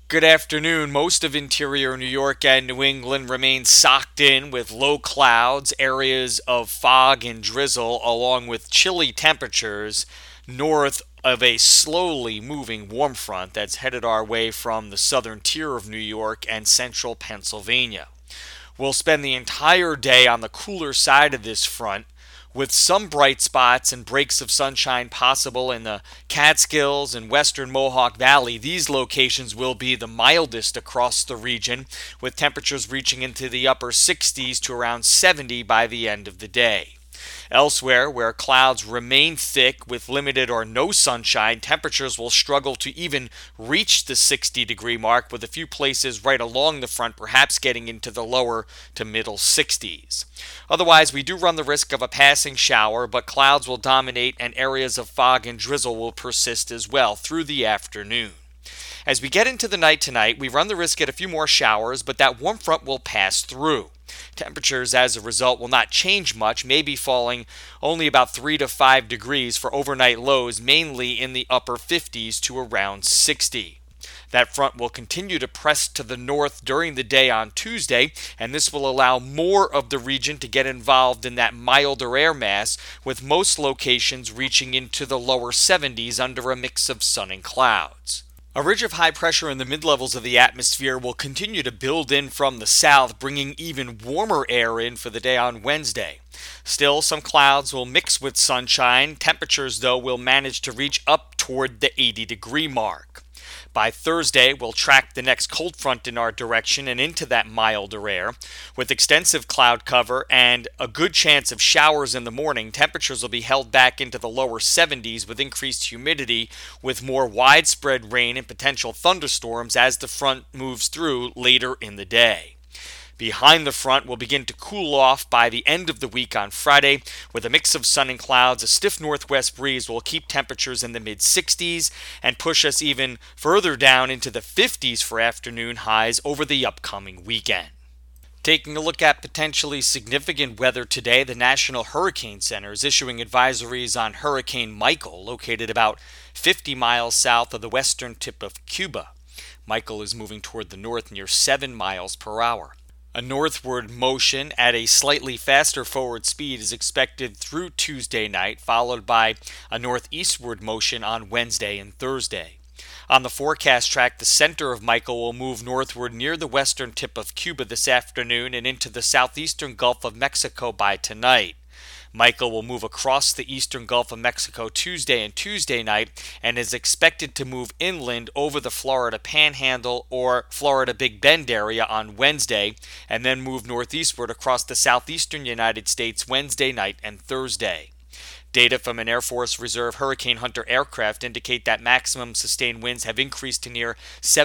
Good afternoon. Most of interior New York and New England remain socked in with low clouds, areas of fog and drizzle, along with chilly temperatures north of a slowly moving warm front that's headed our way from the southern tier of New York and central Pennsylvania. We'll spend the entire day on the cooler side of this front, with some bright spots and breaks of sunshine possible in the Catskills and western Mohawk Valley. These locations will be the mildest across the region, with temperatures reaching into the upper 60s to around 70 by the end of the day. Elsewhere, where clouds remain thick with limited or no sunshine, temperatures will struggle to even reach the 60-degree mark, with a few places right along the front perhaps getting into the lower to middle 60s. Otherwise, we do run the risk of a passing shower, but clouds will dominate and areas of fog and drizzle will persist as well through the afternoon. As we get into the night tonight, we run the risk at a few more showers, but that warm front will pass through. Temperatures as a result will not change much, maybe falling only about 3 to 5 degrees for overnight lows, mainly in the upper 50s to around 60. That front will continue to press to the north during the day on Tuesday, and this will allow more of the region to get involved in that milder air mass, with most locations reaching into the lower 70s under a mix of sun and clouds. A ridge of high pressure in the mid-levels of the atmosphere will continue to build in from the south, bringing even warmer air in for the day on Wednesday. Still, some clouds will mix with sunshine. Temperatures, though, will manage to reach up toward the 80-degree mark. By Thursday, we'll track the next cold front in our direction and into that milder air. With extensive cloud cover and a good chance of showers in the morning, temperatures will be held back into the lower 70s with increased humidity, with more widespread rain and potential thunderstorms as the front moves through later in the day. Behind the front will begin to cool off by the end of the week on Friday. With a mix of sun and clouds, a stiff northwest breeze will keep temperatures in the mid-60s and push us even further down into the 50s for afternoon highs over the upcoming weekend. Taking a look at potentially significant weather today, the National Hurricane Center is issuing advisories on Hurricane Michael, located about 50 miles south of the western tip of Cuba. Michael is moving toward the north near 7 miles per hour. A northward motion at a slightly faster forward speed is expected through Tuesday night, followed by a northeastward motion on Wednesday and Thursday. On the forecast track, the center of Michael will move northward near the western tip of Cuba this afternoon and into the southeastern Gulf of Mexico by tonight. Michael will move across the eastern Gulf of Mexico Tuesday and Tuesday night and is expected to move inland over the Florida Panhandle or Florida Big Bend area on Wednesday and then move northeastward across the southeastern United States Wednesday night and Thursday. Data from an Air Force Reserve Hurricane Hunter aircraft indicate that maximum sustained winds have increased to near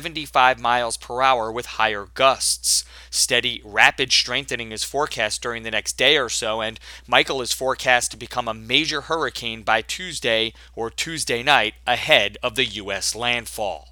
75 miles per hour with higher gusts. Steady, rapid strengthening is forecast during the next day or so, and Michael is forecast to become a major hurricane by Tuesday or Tuesday night ahead of the U.S. landfall.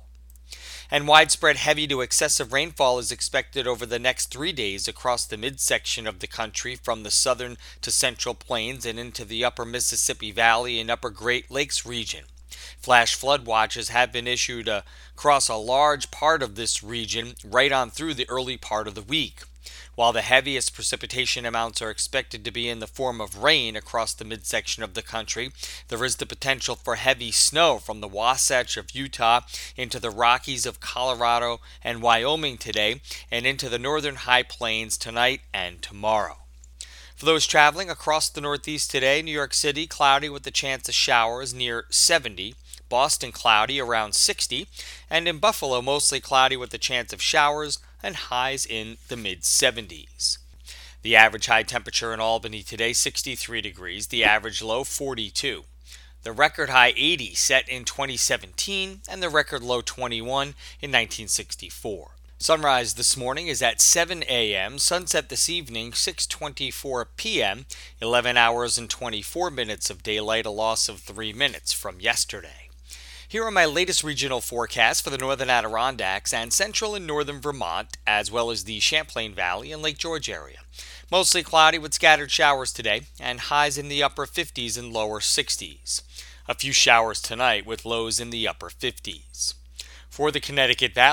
And widespread heavy to excessive rainfall is expected over the next 3 days across the midsection of the country from the southern to central plains and into the upper Mississippi Valley and upper Great Lakes region. Flash flood watches have been issued across a large part of this region right on through the early part of the week. While the heaviest precipitation amounts are expected to be in the form of rain across the midsection of the country, there is the potential for heavy snow from the Wasatch of Utah into the Rockies of Colorado and Wyoming today and into the northern high plains tonight and tomorrow. For those traveling across the Northeast today, New York City cloudy with the chance of showers near 70. Boston cloudy around 60, and in Buffalo mostly cloudy with a chance of showers and highs in the mid-70s. The average high temperature in Albany today 63 degrees, the average low 42. The record high 80 set in 2017 and the record low 21 in 1964. Sunrise this morning is at 7 a.m., sunset this evening 6:24 p.m., 11 hours and 24 minutes of daylight, a loss of 3 minutes from yesterday. Here are my latest regional forecasts for the northern Adirondacks and central and northern Vermont, as well as the Champlain Valley and Lake George area. Mostly cloudy with scattered showers today, and highs in the upper 50s and lower 60s. A few showers tonight with lows in the upper 50s. For the Connecticut Valley,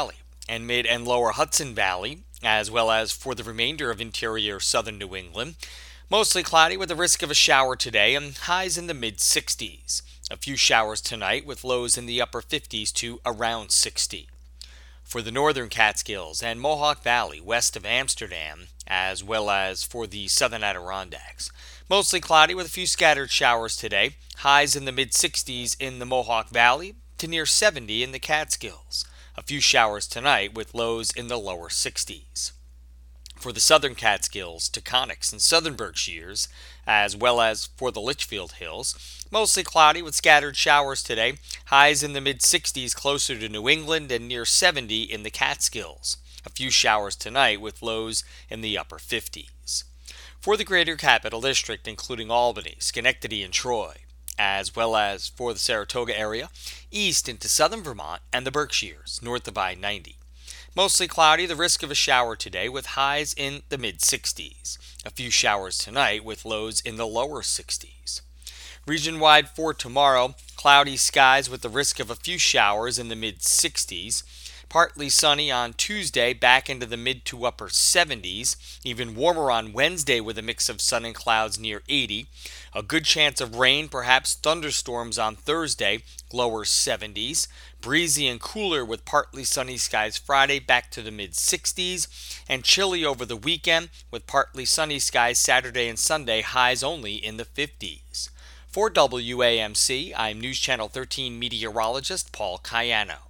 and mid and lower Hudson Valley, as well as for the remainder of interior southern New England. Mostly cloudy with a risk of a shower today and highs in the mid 60s. A few showers tonight with lows in the upper 50s to around 60. For the northern Catskills and Mohawk Valley west of Amsterdam, as well as for the southern Adirondacks. Mostly cloudy with a few scattered showers today, highs in the mid 60s in the Mohawk Valley to near 70 in the Catskills. A few showers tonight with lows in the lower 60s. For the southern Catskills, Taconics, and southern Berkshires, as well as for the Litchfield Hills, mostly cloudy with scattered showers today, highs in the mid 60s closer to New England and near 70 in the Catskills. A few showers tonight with lows in the upper 50s. For the greater capital district, including Albany, Schenectady, and Troy, as well as for the Saratoga area, east into southern Vermont and the Berkshires, north of I-90. Mostly cloudy, the risk of a shower today with highs in the mid 60s. A few showers tonight with lows in the lower 60s. Region-wide for tomorrow, cloudy skies with the risk of a few showers in the mid 60s. Partly sunny on Tuesday, back into the mid to upper 70s. Even warmer on Wednesday with a mix of sun and clouds near 80. A good chance of rain, perhaps thunderstorms on Thursday, lower 70s. Breezy and cooler with partly sunny skies Friday, back to the mid 60s. And chilly over the weekend with partly sunny skies Saturday and Sunday, highs only in the 50s. For WAMC, I'm News Channel 13 meteorologist Paul Cayano.